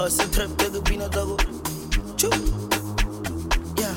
se trap de pina tago. Choo. Yeah.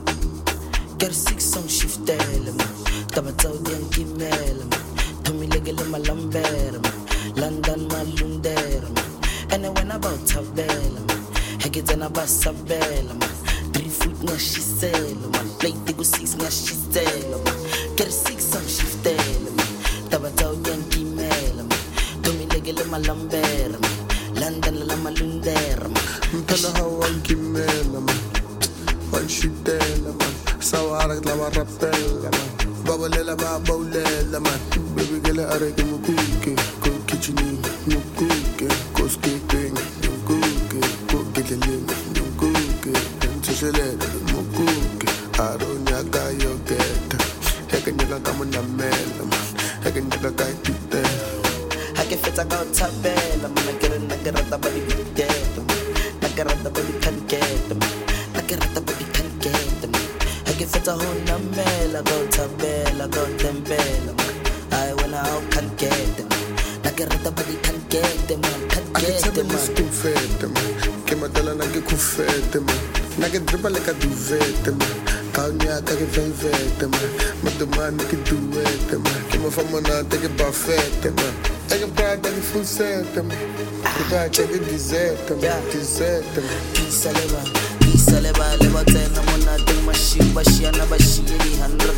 Get 6 on shift element. Tabatao diyan kimel. Tommy legele malamber. London malundera. And when about tabela. Hegeten about sabela. 3 foot na she sell. Play the go 6 na she sell. Get 6 on shift element. Tabatao diyan kimel. Tommy legele malamber. London la malundera. Mpela hawan kimela man. Wan shitela man. Sawarak la warapela man. Babalela ba baulela man. Baby girl areke mukuke. Ko kitcheni mukuke. Ko skipping mukuke. Ko gidele mukuke. Ntshele mukuke. Aronya ga yogeta. Hekenya kama na mela man. Hekenya ga tite. Hake feta ka tabela man. Nagarata bali get. Nagarata bali kan get. Nagarata bali kan get. Hake feta ho na mela go tabela go tembela man. I wanna out can get. Nagarata bali kan get man. Kan get man. Skufete man. Kematala na ke kufete man. Na ke dripa le ka duvete man. Kaunya ka ke velvete man. Madomani ke duete man. Kema famana te ke buffete man. I can buy that full set man. Ke ba ke dessert man. Dessert man. Pisa leva leva tena mona ting mashi bashiana bashiri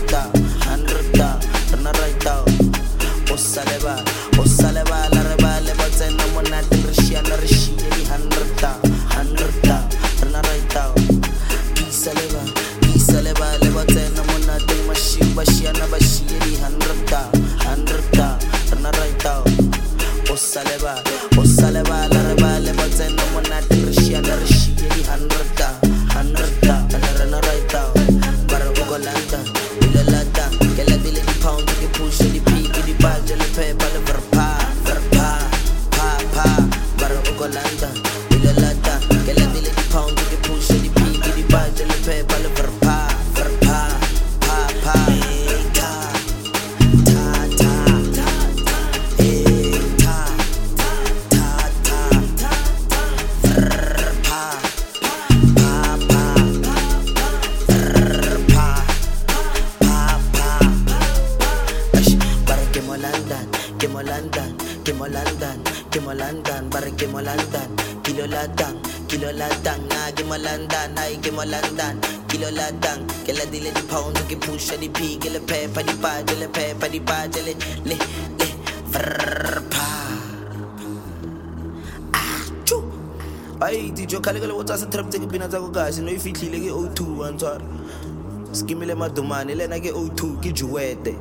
100 turn right out. Osa leva la reba leva tena mona ting rishiana rishiri 100 turn right out. Pisa leva leva tena mona ting mashi bashiana bashiri 100 turn right out. Osa leva la reba leva tena mona ting rishiana rishiri 100 turn right out. Para Ugolanda, Ilalata, get la dile di pound, get push the pig, the badge, the paper, the verpa. Para Ugolanda, Ilalata, get la dile di pound, get push the pig, the badge, the paper, the verpa. Kemolandan, bare kemolandan, kilo ladang, na kemolandan, ay kemolandan, kilo ladang, kela dile di pound, ke push di pig, le pepper di badge, le verpa. Chu. Ay, dijo kale wotsa se trap tse pina tsa go guys, no ifitlhile ke O2 antwara. Skimile madumane le na ke O2 ke juwete.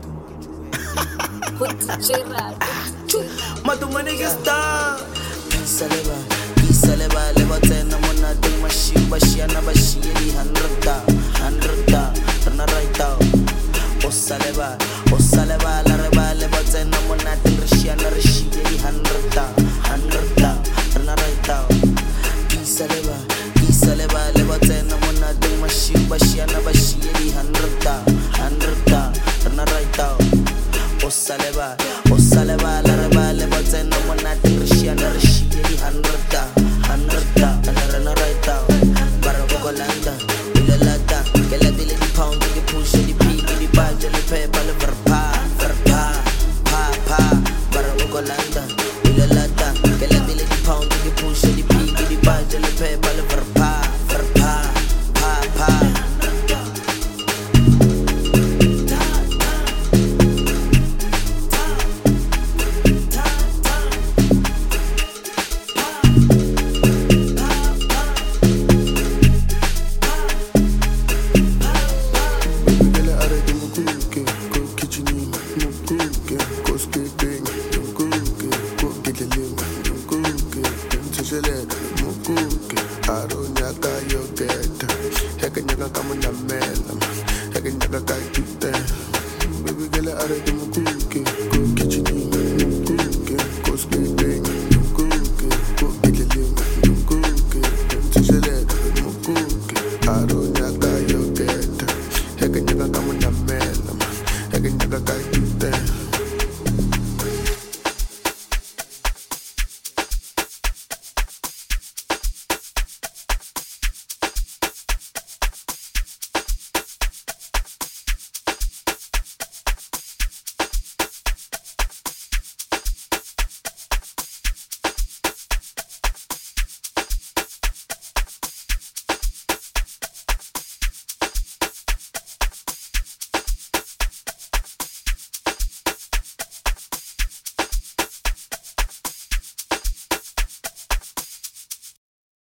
Madumane ke star. Pisa leva leva tena mona ting mashi bashiana bashiri 100 turn right out. Osa leva la reba leva tena mona ting rishiana rishiri 100 turn right out. Pisa leva leva tena mona ting mashi bashiana bashiri 100 turn right out. Osa leva la reba leva tena mona ting rishiana rishiri 100 turn right out. Para Ugolanda, Ilalata, get la dile di pound, get push the pig, the badge, the paper, the verpa. Para Ugolanda, Ilalata, get la dile di pound, get push the pig, the badge, the paper, the verpa. Baby girl, I ready to